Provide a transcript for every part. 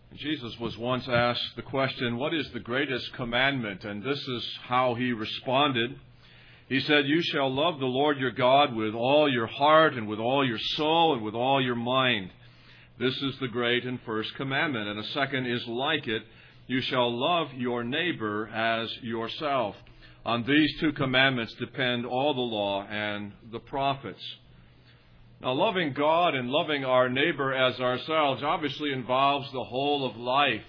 Jesus was once asked the question, what is the greatest commandment? And this is how he responded. He said, you shall love the Lord your God with all your heart and with all your soul and with all your mind. This is the great and first commandment. And a second is like it. You shall love your neighbor as yourself. On these two commandments depend all the law and the prophets. Now, loving God and loving our neighbor as ourselves obviously involves the whole of life.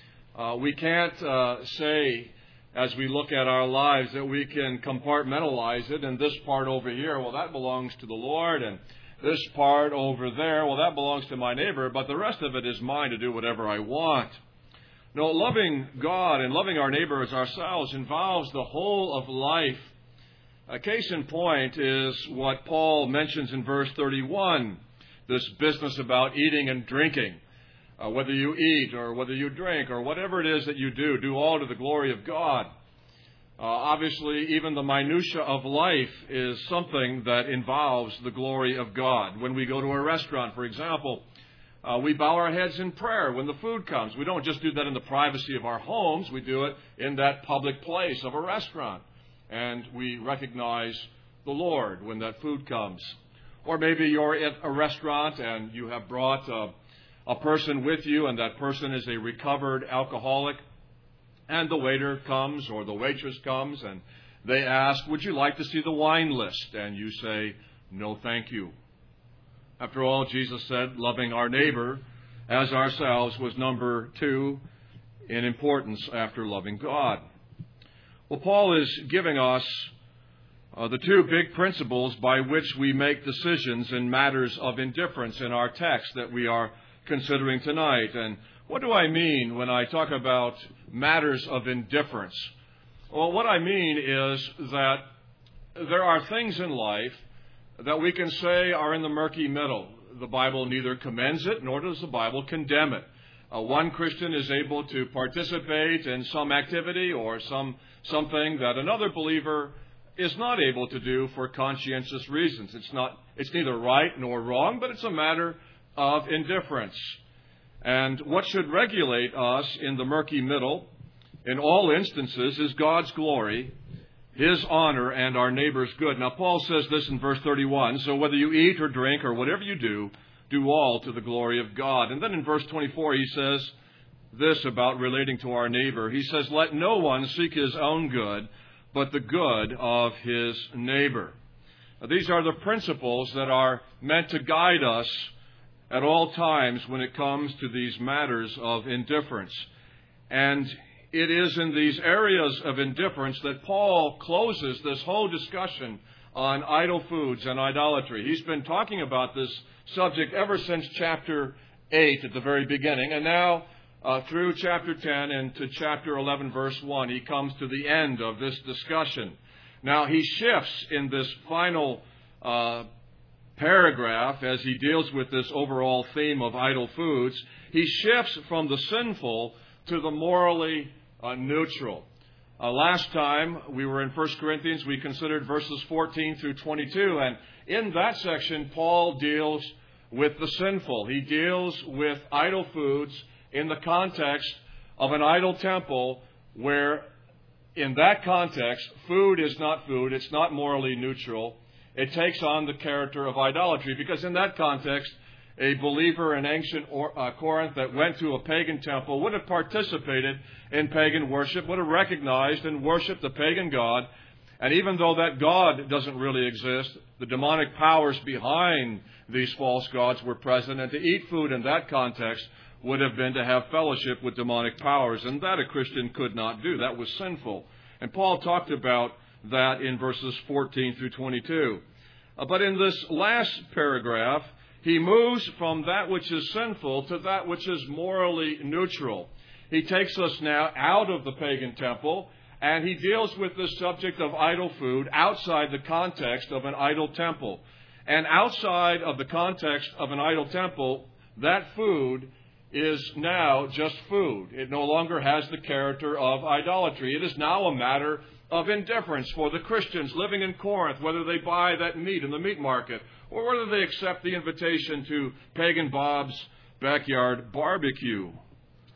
We can't say, as we look at our lives, that we can compartmentalize it, and this part over here, well, that belongs to the Lord, and this part over there, well, that belongs to my neighbor, but the rest of it is mine to do whatever I want. No, loving God and loving our neighbor as ourselves involves the whole of life. A case in point is what Paul mentions in verse 31, this business about eating and drinking. Whether you eat or whether you drink or whatever it is that you do all to the glory of God. Obviously, even the minutia of life is something that involves the glory of God. When we go to a restaurant, for example, we bow our heads in prayer when the food comes. We don't just do that in the privacy of our homes. We do it in that public place of a restaurant. And we recognize the Lord when that food comes. Or maybe you're at a restaurant and you have brought a person with you, and that person is a recovered alcoholic. And the waiter comes or the waitress comes and they ask, would you like to see the wine list? And you say, no, thank you. After all, Jesus said loving our neighbor as ourselves was number 2 in importance after loving God. Well, Paul is giving us the 2 big principles by which we make decisions in matters of indifference in our text that we are considering tonight. And what do I mean when I talk about matters of indifference? Well, what I mean is that there are things in life that we can say are in the murky middle. The Bible neither commends it nor does the Bible condemn it. One Christian is able to participate in some activity or something that another believer is not able to do for conscientious reasons. It's neither right nor wrong, but it's a matter of indifference. And what should regulate us in the murky middle, in all instances, is God's glory, His honor, and our neighbor's good. Now, Paul says this in verse 31, so whether you eat or drink or whatever you do all to the glory of God. And then in verse 24, he says this about relating to our neighbor. He says, let no one seek his own good, but the good of his neighbor. Now, these are the principles that are meant to guide us at all times when it comes to these matters of indifference. And it is in these areas of indifference that Paul closes this whole discussion on idol foods and idolatry. He's been talking about this subject ever since chapter 8 at the very beginning. And now through chapter 10 and to chapter 11, verse 1, he comes to the end of this discussion. Now he shifts in this final paragraph as he deals with this overall theme of idol foods. He shifts from the sinful to the morally neutral. Last time we were in 1 Corinthians, we considered verses 14 through 22. And in that section, Paul deals with the sinful. He deals with idol foods in the context of an idol temple where, in that context, food is not food. It's not morally neutral. It takes on the character of idolatry because in that context, a believer in ancient Corinth that went to a pagan temple would have participated in pagan worship, would have recognized and worshipped the pagan god. And even though that god doesn't really exist, the demonic powers behind these false gods were present. And to eat food in that context would have been to have fellowship with demonic powers. And that a Christian could not do. That was sinful. And Paul talked about that in verses 14 through 22. But in this last paragraph, he moves from that which is sinful to that which is morally neutral. He takes us now out of the pagan temple, and he deals with the subject of idol food outside the context of an idol temple. And outside of the context of an idol temple, that food is now just food. It no longer has the character of idolatry. It is now a matter of indifference for the Christians living in Corinth, whether they buy that meat in the meat market or whether they accept the invitation to Pagan Bob's backyard barbecue.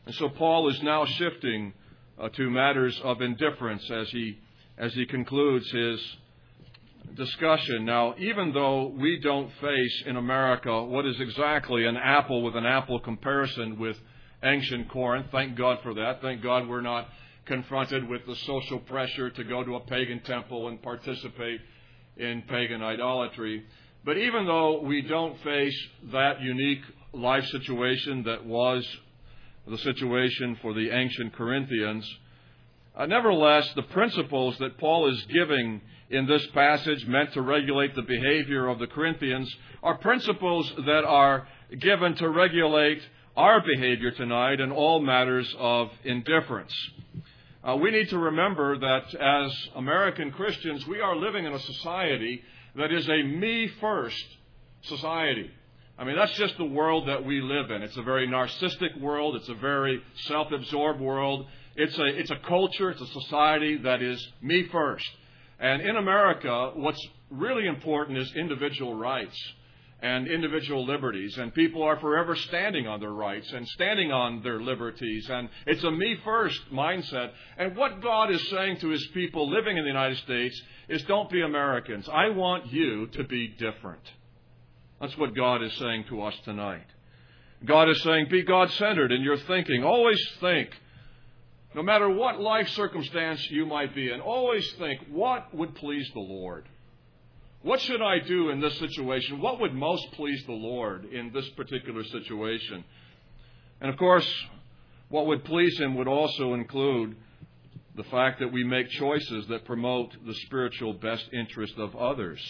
And so Paul is now shifting to matters of indifference as he concludes his discussion. Now, even though we don't face in America what is exactly an apple with an apple comparison with ancient Corinth, thank God for that. Thank God we're not confronted with the social pressure to go to a pagan temple and participate in pagan idolatry. But even though we don't face that unique life situation that was the situation for the ancient Corinthians, nevertheless, the principles that Paul is giving in this passage meant to regulate the behavior of the Corinthians are principles that are given to regulate our behavior tonight in all matters of indifference. We need to remember that as American Christians, we are living in a society that is a me-first society. I mean, that's just the world that we live in. It's a very narcissistic world. It's a very self-absorbed world. It's a culture, it's a society that is me first. And in America, what's really important is individual rights and individual liberties. And people are forever standing on their rights and standing on their liberties. And it's a me first mindset. And what God is saying to His people living in the United States is, don't be Americans. I want you to be different. That's what God is saying to us tonight. God is saying, be God-centered in your thinking. Always think, no matter what life circumstance you might be in, always think, what would please the Lord? What should I do in this situation? What would most please the Lord in this particular situation? And of course, what would please Him would also include the fact that we make choices that promote the spiritual best interest of others.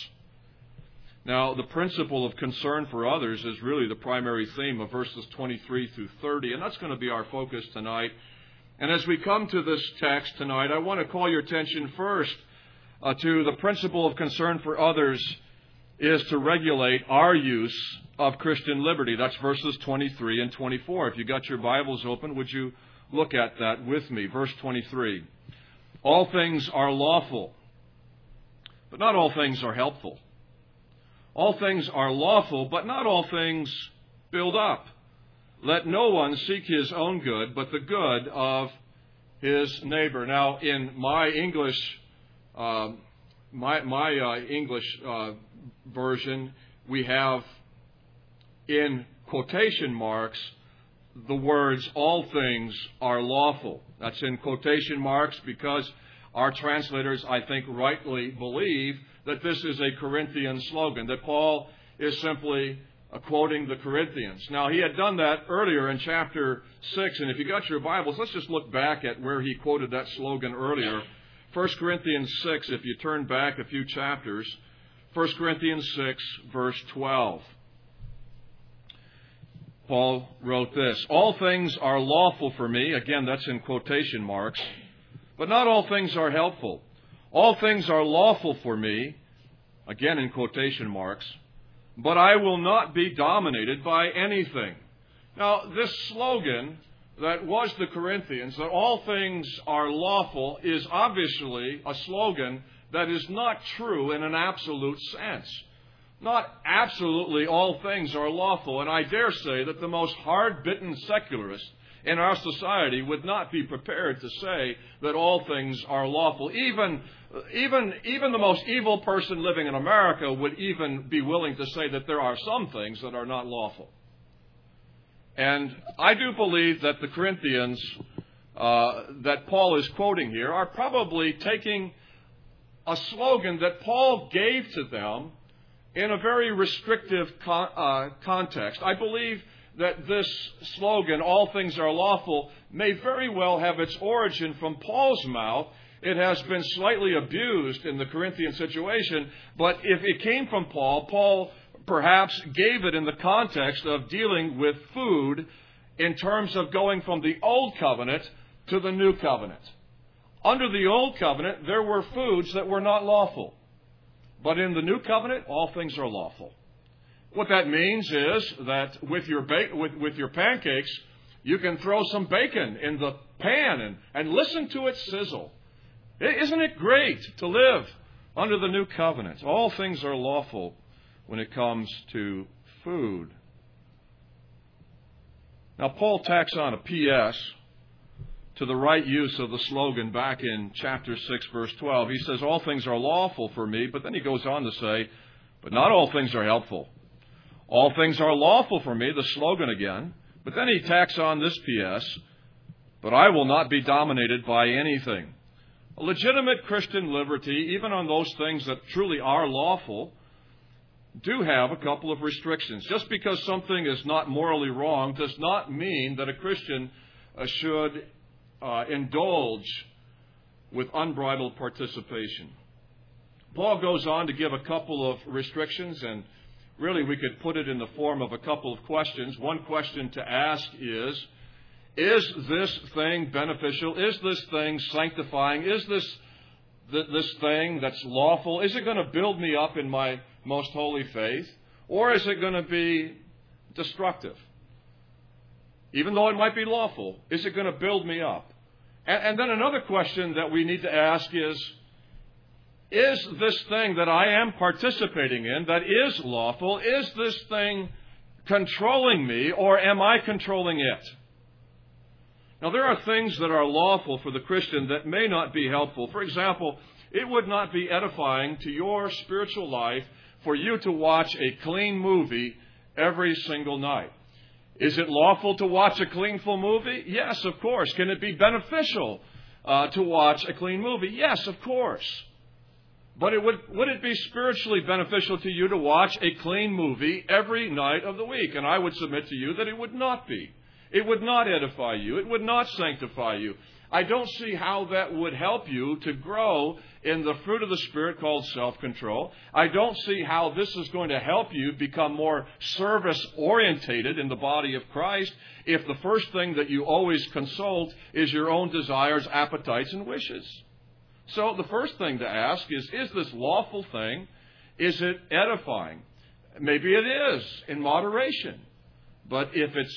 Now, the principle of concern for others is really the primary theme of verses 23 through 30, and that's going to be our focus tonight. And as we come to this text tonight, I want to call your attention first to the principle of concern for others is to regulate our use of Christian liberty. That's verses 23 and 24. If you got your Bibles open, would you look at that with me? Verse 23. All things are lawful, but not all things are helpful. All things are lawful, but not all things build up. Let no one seek his own good, but the good of his neighbor. Now, in my English, version, we have in quotation marks the words "all things are lawful." That's in quotation marks because our translators, I think, rightly believe that this is a Corinthian slogan, that Paul is simply quoting the Corinthians. Now, he had done that earlier in chapter 6, and if you got your Bibles, let's just look back at where he quoted that slogan earlier. 1 Corinthians 6, if you turn back a few chapters, 1 Corinthians 6, verse 12. Paul wrote this, all things are lawful for me, again, that's in quotation marks, but not all things are helpful. All things are lawful for me, again in quotation marks, but I will not be dominated by anything. Now, this slogan that was the Corinthians, that all things are lawful, is obviously a slogan that is not true in an absolute sense. Not absolutely all things are lawful, and I dare say that the most hard-bitten secularist in our society would not be prepared to say that all things are lawful. Even the most evil person living in America would even be willing to say that there are some things that are not lawful. And I do believe that the Corinthians that Paul is quoting here are probably taking a slogan that Paul gave to them in a very restrictive context. I believe that this slogan, all things are lawful, may very well have its origin from Paul's mouth. It has been slightly abused in the Corinthian situation, but if it came from Paul, Paul perhaps gave it in the context of dealing with food in terms of going from the Old Covenant to the New Covenant. Under the Old Covenant, there were foods that were not lawful. But in the New Covenant, all things are lawful. What that means is that with your pancakes, you can throw some bacon in the pan and listen to it sizzle. Isn't it great to live under the New Covenant? All things are lawful when it comes to food. Now, Paul tacks on a P.S. to the right use of the slogan back in chapter 6, verse 12. He says, all things are lawful for me, but then he goes on to say, but not all things are helpful. All things are lawful for me, the slogan again. But then he tacks on this P.S., but I will not be dominated by anything. A legitimate Christian liberty, even on those things that truly are lawful, do have a couple of restrictions. Just because something is not morally wrong does not mean that a Christian should indulge with unbridled participation. Paul goes on to give a couple of restrictions, and really we could put it in the form of a couple of questions. One question to ask is this thing beneficial? Is this thing sanctifying? Is this thing that's lawful? Is it going to build me up in my most holy faith? Or is it going to be destructive? Even though it might be lawful, is it going to build me up? And then another question that we need to ask is this thing that I am participating in that is lawful, is this thing controlling me, or am I controlling it? Now, there are things that are lawful for the Christian that may not be helpful. For example, it would not be edifying to your spiritual life for you to watch a clean movie every single night. Is it lawful to watch a cleanful movie? Yes, of course. Can it be beneficial to watch a clean movie? Yes, of course. But would it be spiritually beneficial to you to watch a clean movie every night of the week? And I would submit to you that it would not be. It would not edify you. It would not sanctify you. I don't see how that would help you to grow in the fruit of the Spirit called self-control. I don't see how this is going to help you become more service-orientated in the body of Christ if the first thing that you always consult is your own desires, appetites, and wishes. So the first thing to ask is this lawful thing, is it edifying? Maybe it is in moderation. But if it's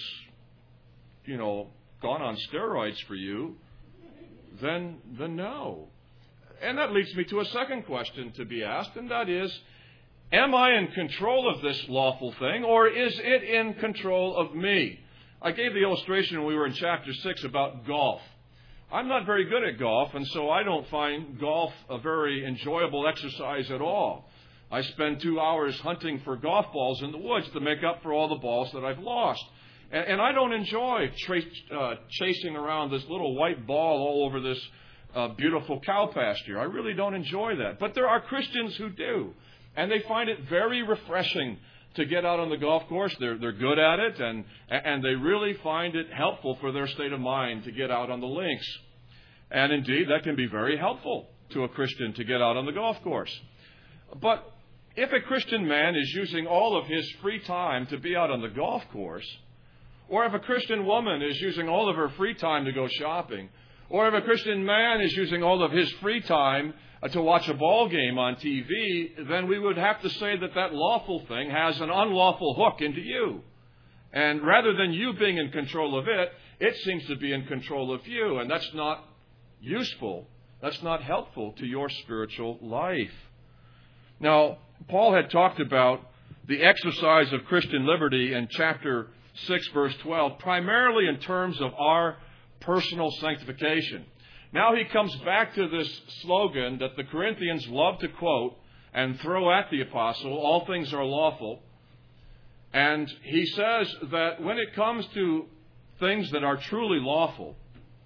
gone on steroids for you, then no. And that leads me to a second question to be asked, and that is, am I in control of this lawful thing, or is it in control of me? I gave the illustration when we were in chapter 6 about golf. I'm not very good at golf, and so I don't find golf a very enjoyable exercise at all. I spend 2 hours hunting for golf balls in the woods to make up for all the balls that I've lost. And I don't enjoy chasing around this little white ball all over this beautiful cow pasture. I really don't enjoy that. But there are Christians who do. And they find it very refreshing to get out on the golf course. They're good at it, and they really find it helpful for their state of mind to get out on the links. And indeed, that can be very helpful to a Christian to get out on the golf course. But if a Christian man is using all of his free time to be out on the golf course, or if a Christian woman is using all of her free time to go shopping, or if a Christian man is using all of his free time to watch a ball game on TV, then we would have to say that lawful thing has an unlawful hook into you. And rather than you being in control of it, it seems to be in control of you. And that's not useful. That's not helpful to your spiritual life. Now, Paul had talked about the exercise of Christian liberty in chapter 6, verse 12, primarily in terms of our personal sanctification. Now he comes back to this slogan that the Corinthians love to quote and throw at the apostle, all things are lawful. And he says that when it comes to things that are truly lawful,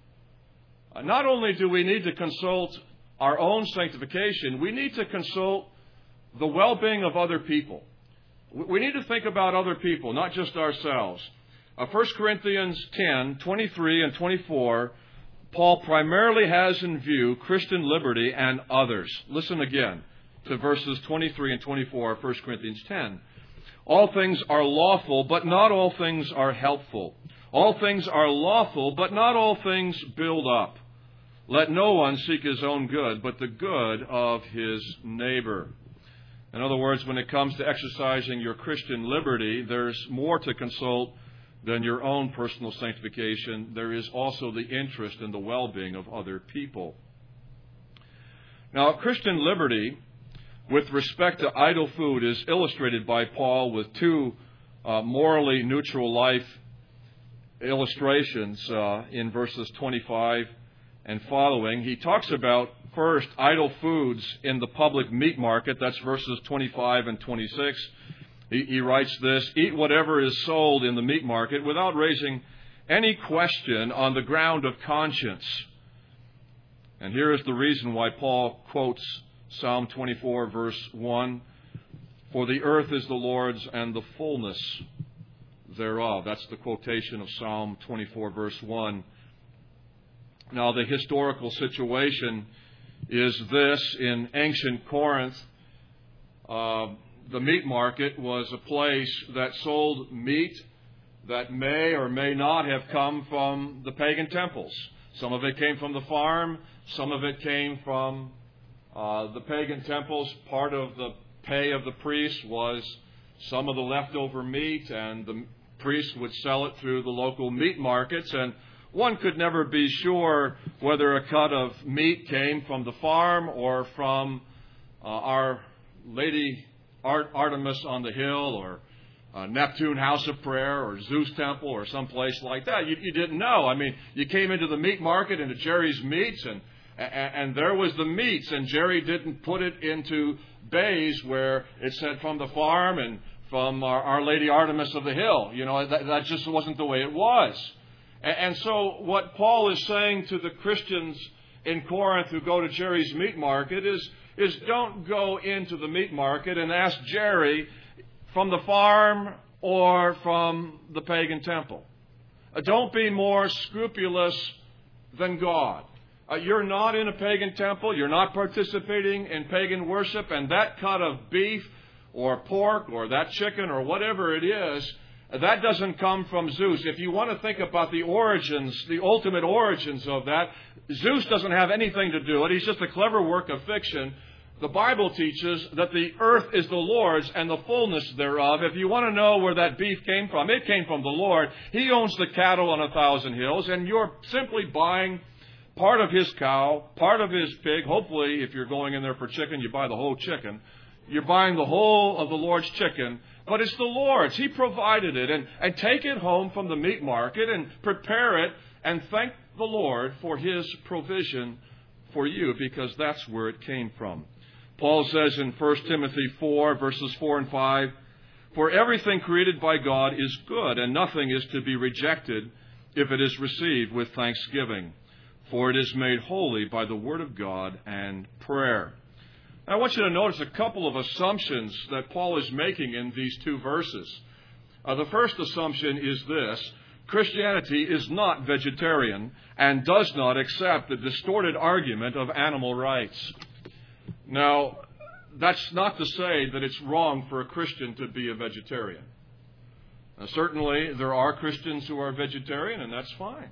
not only do we need to consult our own sanctification, we need to consult the well-being of other people. We need to think about other people, not just ourselves. 1 Corinthians 10, 23 and 24, Paul primarily has in view Christian liberty and others. Listen again to verses 23 and 24 of 1 Corinthians 10. All things are lawful, but not all things are helpful. All things are lawful, but not all things build up. Let no one seek his own good, but the good of his neighbor. In other words, when it comes to exercising your Christian liberty, there's more to consult than your own personal sanctification. There is also the interest in the well-being of other people. Now, Christian liberty with respect to idle food is illustrated by Paul with two morally neutral life illustrations in verses 25 and following. He talks about, first, idle foods in the public meat market. That's verses 25 and 26. He writes this: "Eat whatever is sold in the meat market without raising any question on the ground of conscience." And here is the reason why Paul quotes Psalm 24, verse 1. "For the earth is the Lord's and the fullness thereof." That's the quotation of Psalm 24, verse 1. Now, the historical situation is this: in ancient Corinth, the meat market was a place that sold meat that may or may not have come from the pagan temples. Some of it came from the farm. Some of it came from the pagan temples. Part of the pay of the priest was some of the leftover meat, and the priest would sell it through the local meat markets. And one could never be sure whether a cut of meat came from the farm or from Our Lady Artemis on the hill, or Neptune House of Prayer, or Zeus Temple, or someplace like that. You didn't know. I mean, you came into the meat market, into Jerry's Meats, and there was the meats, and Jerry didn't put it into bays where it said from the farm and from Our Lady Artemis of the hill. You know, that just wasn't the way it was. And so what Paul is saying to the Christians in Corinth who go to Jerry's meat market is don't go into the meat market and ask Jerry from the farm or from the pagan temple. Don't be more scrupulous than God. You're not in a pagan temple. You're not participating in pagan worship. And that cut of beef or pork or that chicken or whatever it is, that doesn't come from Zeus. If you want to think about the origins, the ultimate origins of that, Zeus doesn't have anything to do with it. He's just a clever work of fiction. The Bible teaches that the earth is the Lord's and the fullness thereof. If you want to know where that beef came from, it came from the Lord. He owns the cattle on 1,000 hills, and you're simply buying part of his cow, part of his pig. Hopefully, if you're going in there for chicken, you buy the whole chicken. You're buying the whole of the Lord's chicken, but it's the Lord's. He provided it. And take it home from the meat market and prepare it and thank the Lord for His provision for you, because that's where it came from. Paul says in 1 Timothy 4, verses 4 and 5, "For everything created by God is good, and nothing is to be rejected if it is received with thanksgiving. For it is made holy by the word of God and prayer." Now, I want you to notice a couple of assumptions that Paul is making in these two verses. The first assumption is this: Christianity is not vegetarian and does not accept the distorted argument of animal rights. Now, that's not to say that it's wrong for a Christian to be a vegetarian. Certainly, there are Christians who are vegetarian, and that's fine,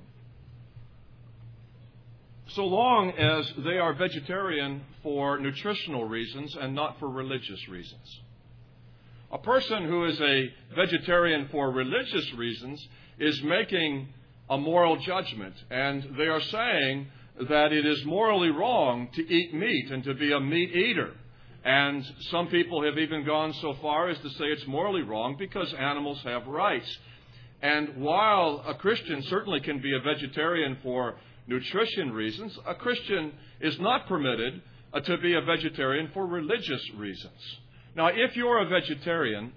so long as they are vegetarian for nutritional reasons and not for religious reasons. A person who is a vegetarian for religious reasons is making a moral judgment, and they are saying that it is morally wrong to eat meat and to be a meat eater. And some people have even gone so far as to say it's morally wrong because animals have rights. And while a Christian certainly can be a vegetarian for nutrition reasons, a Christian is not permitted to be a vegetarian for religious reasons. Now, if you're a vegetarian,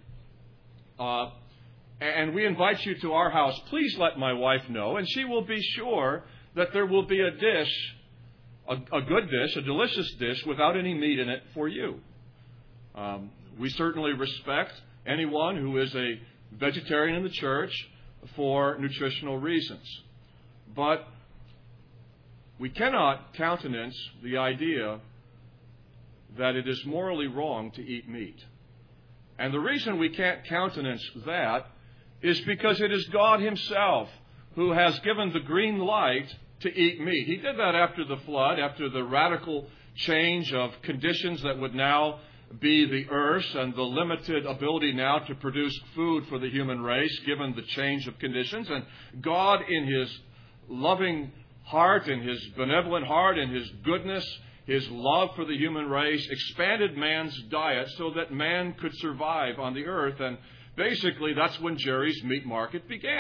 and we invite you to our house, please let my wife know, and she will be sure that there will be a dish, a good dish, a delicious dish, without any meat in it for you. We certainly respect anyone who is a vegetarian in the church for nutritional reasons. But we cannot countenance the idea that it is morally wrong to eat meat. And the reason we can't countenance that is because it is God Himself who has given the green light to eat meat. He did that after the flood, after the radical change of conditions that would now be the earth and the limited ability now to produce food for the human race, given the change of conditions. And God, in His loving heart, in His benevolent heart, in His goodness, His love for the human race, expanded man's diet so that man could survive on the earth. And basically, that's when Jerry's meat market began.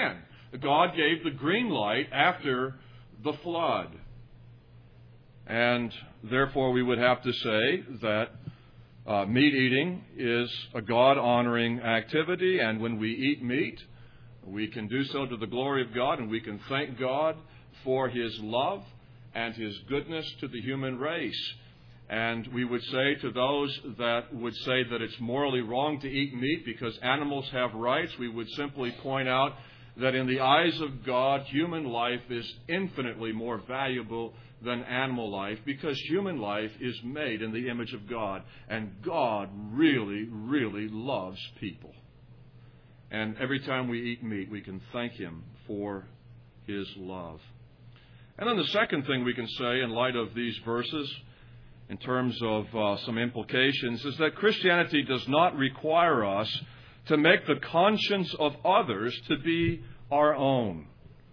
God gave the green light after the flood. And therefore we would have to say that meat eating is a God-honoring activity, and when we eat meat, we can do so to the glory of God, and we can thank God for His love and His goodness to the human race. And we would say to those that would say that it's morally wrong to eat meat because animals have rights, we would simply point out that in the eyes of God, human life is infinitely more valuable than animal life, because human life is made in the image of God, and God really, really loves people. And every time we eat meat, we can thank Him for His love. And then the second thing we can say in light of these verses, in terms of some implications, is that Christianity does not require us to make the conscience of others to be our own.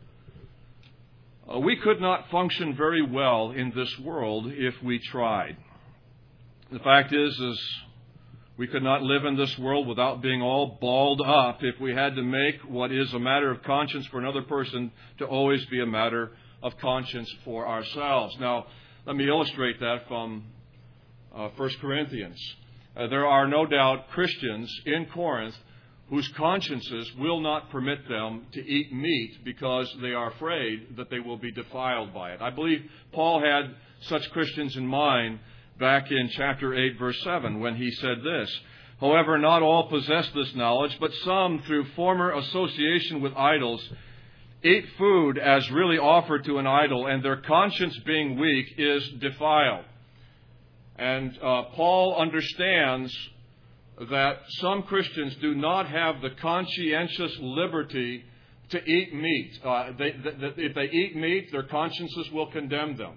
We could not function very well in this world if we tried. The fact is we could not live in this world without being all balled up if we had to make what is a matter of conscience for another person to always be a matter of conscience for ourselves. Now, let me illustrate that from 1 Corinthians. There are no doubt Christians in Corinth whose consciences will not permit them to eat meat because they are afraid that they will be defiled by it. I believe Paul had such Christians in mind back in chapter 8, verse 7, when he said this, "However, not all possess this knowledge, but some, through former association with idols, eat food as really offered to an idol, and their conscience being weak is defiled." And Paul understands that some Christians do not have the conscientious liberty to eat meat. If they eat meat, their consciences will condemn them.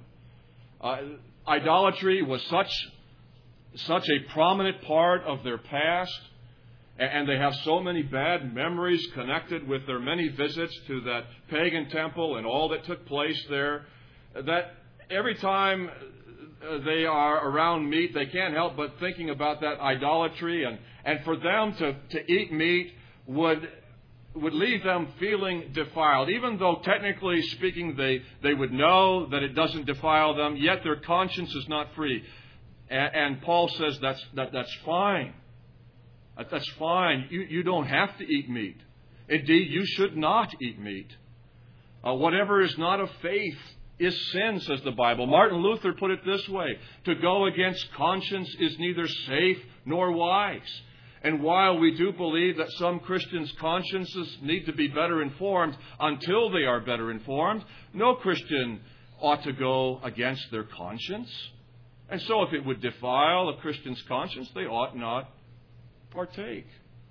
Idolatry was such a prominent part of their past, and they have so many bad memories connected with their many visits to that pagan temple and all that took place there, that every time they are around meat, they can't help but thinking about that idolatry, and for them to eat meat would leave them feeling defiled. Even though technically speaking they would know that it doesn't defile them, yet their conscience is not free. And Paul says that's fine. That's fine. You don't have to eat meat. Indeed, you should not eat meat. Whatever is not of faith is sin, says the Bible. Martin Luther put it this way: to go against conscience is neither safe nor wise. And while we do believe that some Christians' consciences need to be better informed until they are better informed, no Christian ought to go against their conscience. And so if it would defile a Christian's conscience, they ought not partake.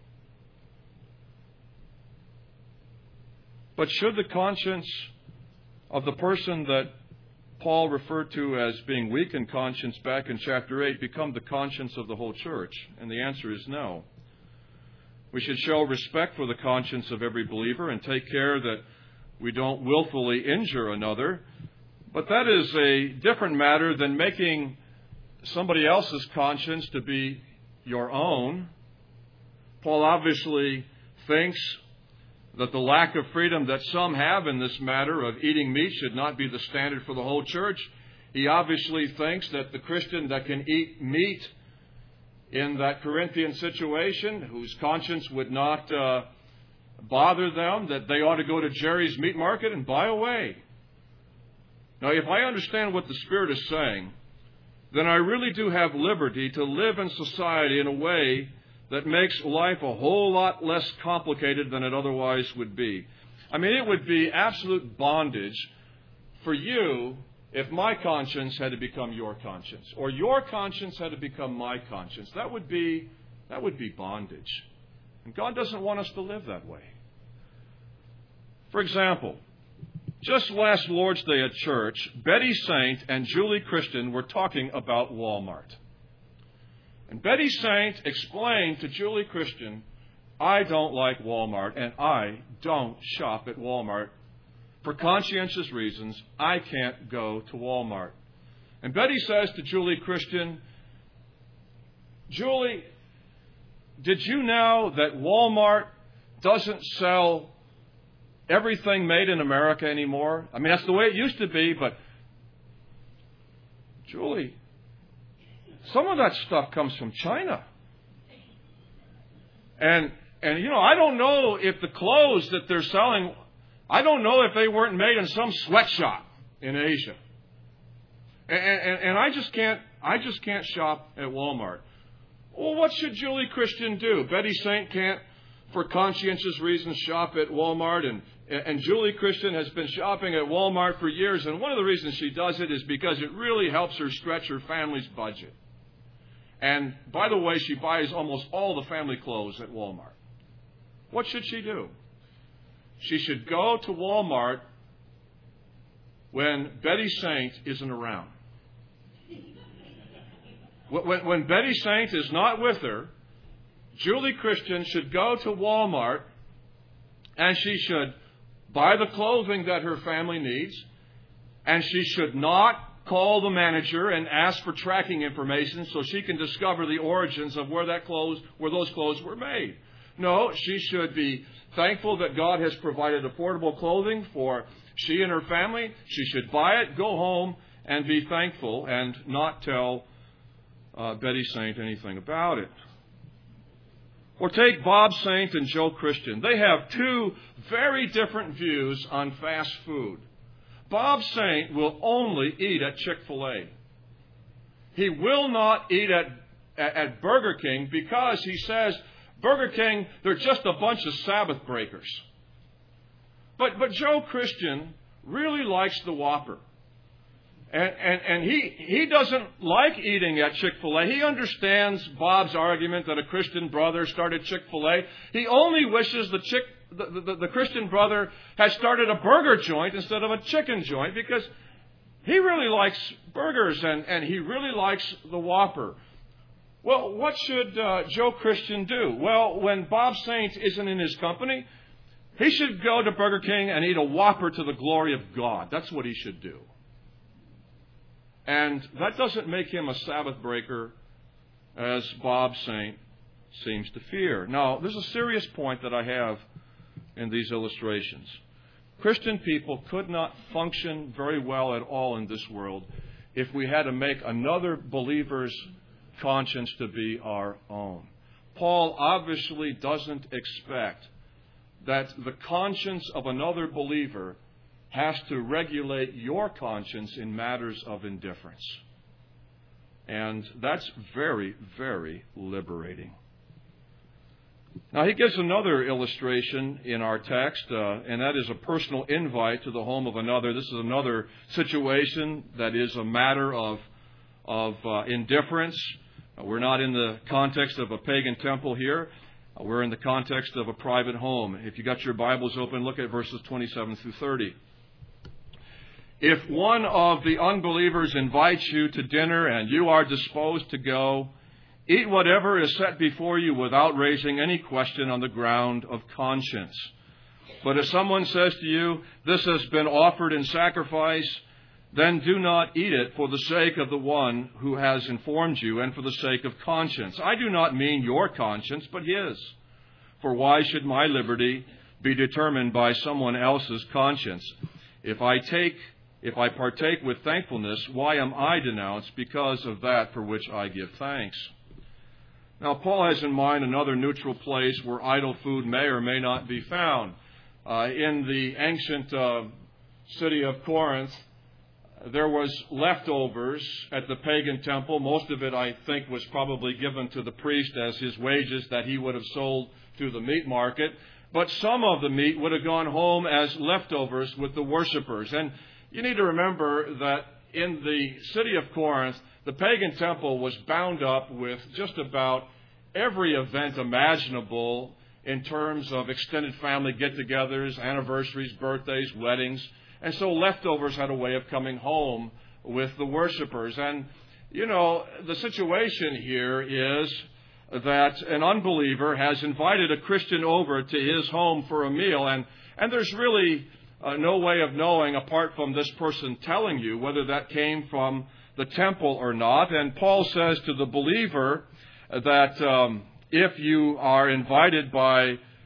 But should the conscience of the person that Paul referred to as being weak in conscience back in chapter 8 become the conscience of the whole church? And the answer is no. We should show respect for the conscience of every believer and take care that we don't willfully injure another. But that is a different matter than making somebody else's conscience to be your own. Paul obviously thinks that the lack of freedom that some have in this matter of eating meat should not be the standard for the whole church. He obviously thinks that the Christian that can eat meat in that Corinthian situation, whose conscience would not bother them, that they ought to go to Jerry's meat market and buy away. Now, if I understand what the Spirit is saying, then I really do have liberty to live in society in a way that makes life a whole lot less complicated than it otherwise would be. I mean, it would be absolute bondage for you if my conscience had to become your conscience, or your conscience had to become my conscience. That would be bondage. And God doesn't want us to live that way. For example, just last Lord's Day at church, Betty Saint and Julie Christian were talking about Walmart. And Betty Saint explained to Julie Christian, "I don't like Walmart, and I don't shop at Walmart. For conscientious reasons, I can't go to Walmart." And Betty says to Julie Christian, "Julie, did you know that Walmart doesn't sell everything made in America anymore? I mean, that's the way it used to be, but Julie, some of that stuff comes from China. And I don't know if the clothes that they're selling, I don't know if they weren't made in some sweatshop in Asia. And I just can't shop at Walmart. Well, what should Julie Christian do? Betty Saint can't, for conscientious reasons, shop at Walmart, and Julie Christian has been shopping at Walmart for years, and one of the reasons she does it is because it really helps her stretch her family's budget. And, by the way, she buys almost all the family clothes at Walmart. What should she do? She should go to Walmart when Betty Saint isn't around. When Betty Saint is not with her, Julie Christian should go to Walmart and she should buy the clothing that her family needs, and she should not call the manager and ask for tracking information so she can discover the origins of where those clothes were made. No, she should be thankful that God has provided affordable clothing for she and her family. She should buy it, go home, and be thankful and not tell Betty Saint anything about it. Or take Bob Saint and Joe Christian. They have two very different views on fast food. Bob Saint will only eat at Chick-fil-A. He will not eat at Burger King because he says, Burger King, they're just a bunch of Sabbath breakers. But Joe Christian really likes the Whopper. And he doesn't like eating at Chick-fil-A. He understands Bob's argument that a Christian brother started Chick-fil-A. He only wishes the Christian brother had started a burger joint instead of a chicken joint because he really likes burgers and he really likes the Whopper. Well, what should Joe Christian do? Well, when Bob Saint isn't in his company, he should go to Burger King and eat a Whopper to the glory of God. That's what he should do. And that doesn't make him a Sabbath breaker, as Bob Saint seems to fear. Now, there's a serious point that I have in these illustrations. Christian people could not function very well at all in this world if we had to make another believer's conscience to be our own. Paul obviously doesn't expect that the conscience of another believer has to regulate your conscience in matters of indifference. And that's very, very liberating. Now, he gives another illustration in our text, and that is a personal invite to the home of another. This is another situation that is a matter of indifference. We're not in the context of a pagan temple here. We're in the context of a private home. If you got your Bibles open, look at verses 27 through 30. If one of the unbelievers invites you to dinner and you are disposed to go, eat whatever is set before you without raising any question on the ground of conscience. But if someone says to you, this has been offered in sacrifice, then do not eat it for the sake of the one who has informed you and for the sake of conscience. I do not mean your conscience, but his. For why should my liberty be determined by someone else's conscience? If I partake with thankfulness, why am I denounced because of that for which I give thanks? Now, Paul has in mind another neutral place where idol food may or may not be found. In the ancient city of Corinth, there was leftovers at the pagan temple. Most of it, I think, was probably given to the priest as his wages that he would have sold through the meat market. But some of the meat would have gone home as leftovers with the worshipers. And you need to remember that in the city of Corinth, the pagan temple was bound up with just about every event imaginable in terms of extended family get-togethers, anniversaries, birthdays, weddings. And so leftovers had a way of coming home with the worshipers. And, the situation here is that an unbeliever has invited a Christian over to his home for a meal. And there's really no way of knowing, apart from this person telling you, whether that came from the temple or not. And Paul says to the believer that if you are invited by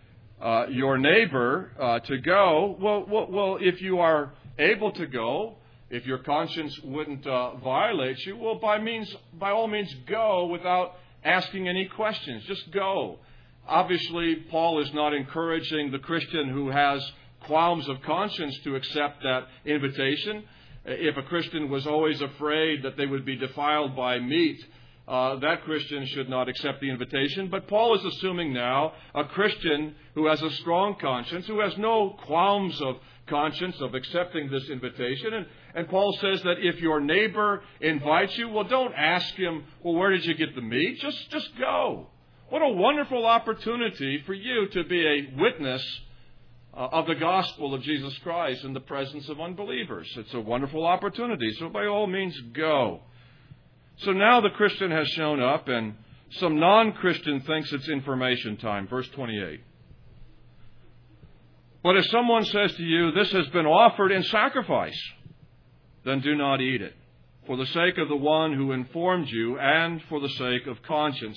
your neighbor to go, well, if you are able to go, if your conscience wouldn't violate you, well, by all means, go without asking any questions. Just go. Obviously, Paul is not encouraging the Christian who has qualms of conscience to accept that invitation. If a Christian was always afraid that they would be defiled by meat, that Christian should not accept the invitation. But Paul is assuming now a Christian who has a strong conscience, who has no qualms of conscience of accepting this invitation. And Paul says that if your neighbor invites you, well, don't ask him, well, where did you get the meat? Just go. What a wonderful opportunity for you to be a witness of the gospel of Jesus Christ in the presence of unbelievers. It's a wonderful opportunity. So by all means, go. So now the Christian has shown up, and some non-Christian thinks it's information time. Verse 28. But if someone says to you, this has been offered in sacrifice, then do not eat it, for the sake of the one who informed you and for the sake of conscience.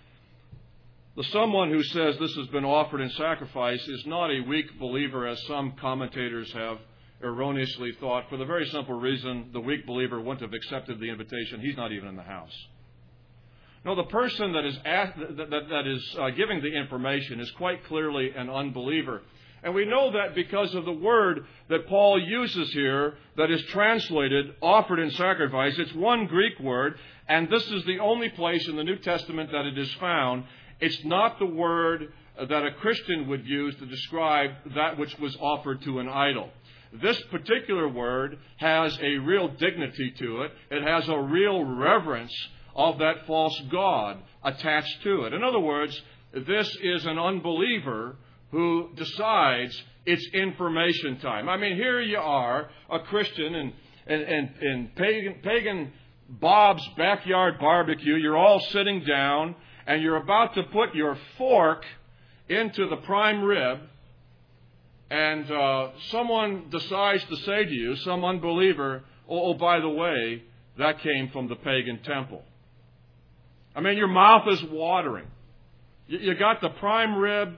The someone who says this has been offered in sacrifice is not a weak believer, as some commentators have erroneously thought, for the very simple reason the weak believer wouldn't have accepted the invitation. He's not even in the house. No, the person that is giving the information is quite clearly an unbeliever. And we know that because of the word that Paul uses here that is translated, offered in sacrifice. It's one Greek word, and this is the only place in the New Testament that it is found. It's not the word that a Christian would use to describe that which was offered to an idol. This particular word has a real dignity to it. It has a real reverence of that false god attached to it. In other words, this is an unbeliever who decides it's information time. I mean, here you are, a Christian in pagan Bob's backyard barbecue. You're all sitting down, and you're about to put your fork into the prime rib, and someone decides to say to you, some unbeliever, oh, by the way, that came from the pagan temple. I mean, your mouth is watering. You got the prime rib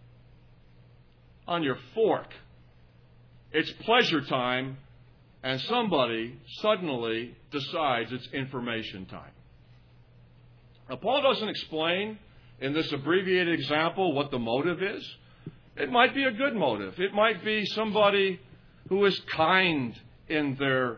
on your fork. It's pleasure time, and somebody suddenly decides it's information time. Now, Paul doesn't explain in this abbreviated example what the motive is. It might be a good motive. It might be somebody who is kind in their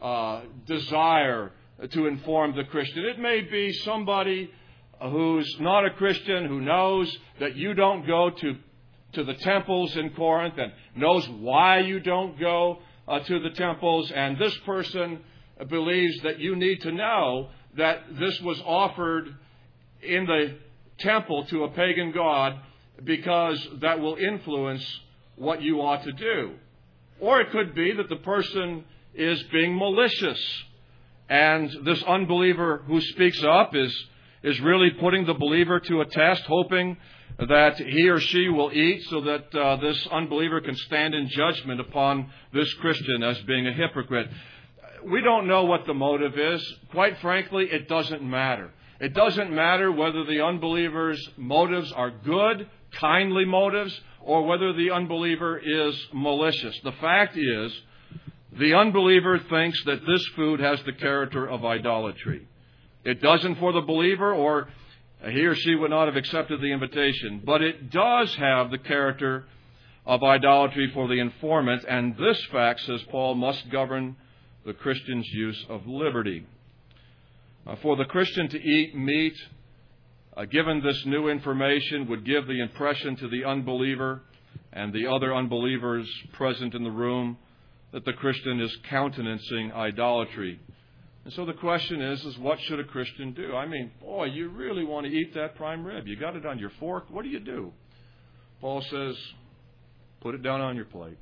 desire to inform the Christian. It may be somebody who's not a Christian, who knows that you don't go to the temples in Corinth and knows why you don't go to the temples. And this person believes that you need to know that this was offered in the temple to a pagan god because that will influence what you ought to do. Or it could be that the person is being malicious, and this unbeliever who speaks up is really putting the believer to a test, hoping that he or she will eat so that this unbeliever can stand in judgment upon this Christian as being a hypocrite. We don't know what the motive is. Quite frankly, it doesn't matter. It doesn't matter whether the unbeliever's motives are good, kindly motives, or whether the unbeliever is malicious. The fact is, the unbeliever thinks that this food has the character of idolatry. It doesn't for the believer, or he or she would not have accepted the invitation. But it does have the character of idolatry for the informant, and this fact, says Paul, must govern the Christian's use of liberty. For the Christian to eat meat, given this new information, would give the impression to the unbeliever and the other unbelievers present in the room that the Christian is countenancing idolatry. And so the question is what should a Christian do? I mean, boy, you really want to eat that prime rib. You got it on your fork. What do? Paul says, put it down on your plate.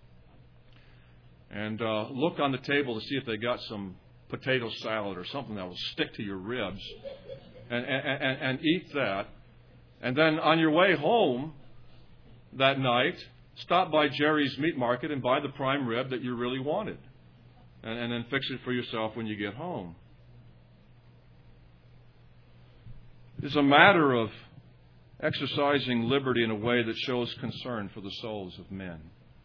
And look on the table to see if they got some potato salad or something that will stick to your ribs. And eat that. And then on your way home that night, stop by Jerry's Meat Market and buy the prime rib that you really wanted. And then fix it for yourself when you get home. It's a matter of exercising liberty in a way that shows concern for the souls of men.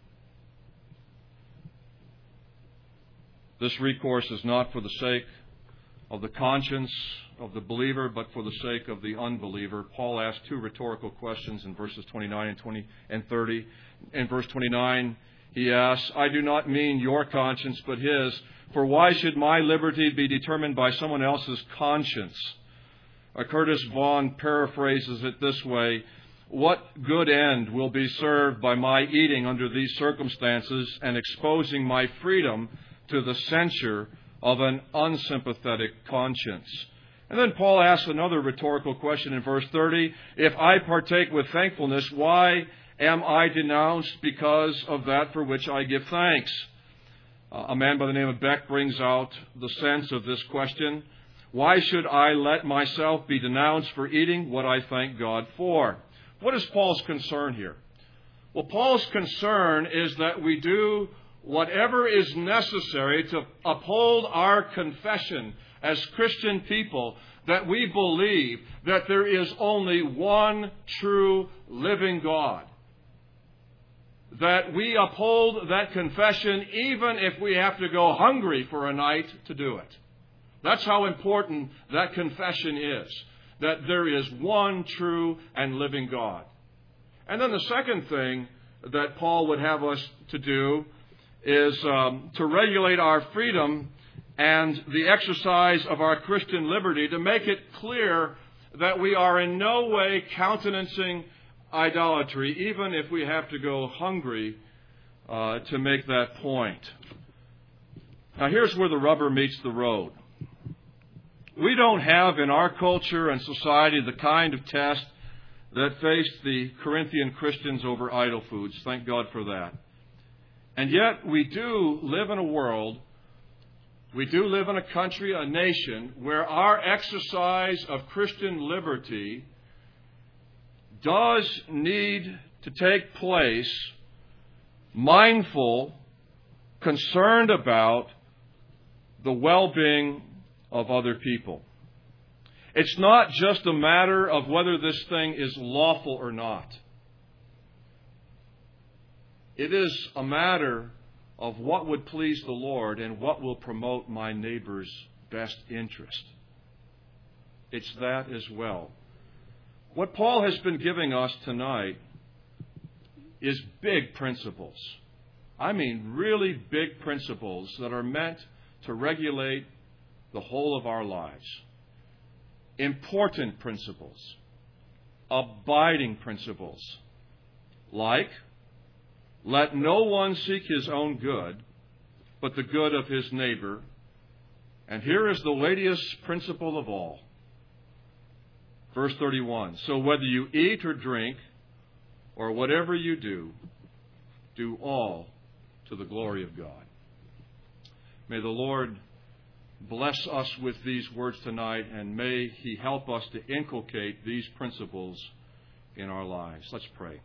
This recourse is not for the sake of the conscience of the believer, but for the sake of the unbeliever. Paul asked two rhetorical questions in verses 29 and 30. In verse 29, he asks, I do not mean your conscience, but his. For why should my liberty be determined by someone else's conscience? Curtis Vaughan paraphrases it this way, what good end will be served by my eating under these circumstances and exposing my freedom to the censure of an unsympathetic conscience? And then Paul asks another rhetorical question in verse 30. If I partake with thankfulness, why am I denounced because of that for which I give thanks? A man by the name of Beck brings out the sense of this question. Why should I let myself be denounced for eating what I thank God for? What is Paul's concern here? Well, Paul's concern is that we do whatever is necessary to uphold our confession as Christian people, that we believe that there is only one true living God. That we uphold that confession even if we have to go hungry for a night to do it. That's how important that confession is, that there is one true and living God. And then the second thing that Paul would have us to do is to regulate our freedom and the exercise of our Christian liberty, to make it clear that we are in no way countenancing idolatry, even if we have to go hungry to make that point. Now here's where the rubber meets the road. We don't have in our culture and society the kind of test that faced the Corinthian Christians over idol foods. Thank God for that. And yet we do live in a world, we do live in a country, a nation, where our exercise of Christian liberty does need to take place mindful, concerned about the well-being of other people. It's not just a matter of whether this thing is lawful or not. It is a matter of what would please the Lord and what will promote my neighbor's best interest. It's that as well. What Paul has been giving us tonight is big principles. I mean really big principles that are meant to regulate the whole of our lives. Important principles. Abiding principles. Like, let no one seek his own good, but the good of his neighbor. And here is the weightiest principle of all. Verse 31. So whether you eat or drink, or whatever you do, do all to the glory of God. May the Lord bless us with these words tonight, and may He help us to inculcate these principles in our lives. Let's pray.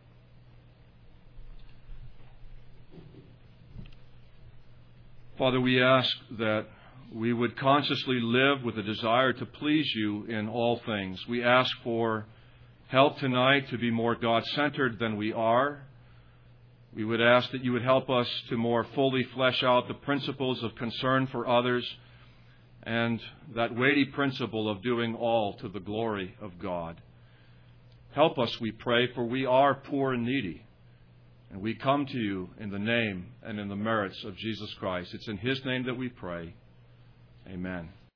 Father, we ask that we would consciously live with a desire to please You in all things. We ask for help tonight to be more God-centered than we are. We would ask that You would help us to more fully flesh out the principles of concern for others and that weighty principle of doing all to the glory of God. Help us, we pray, for we are poor and needy. And we come to You in the name and in the merits of Jesus Christ. It's in His name that we pray. Amen.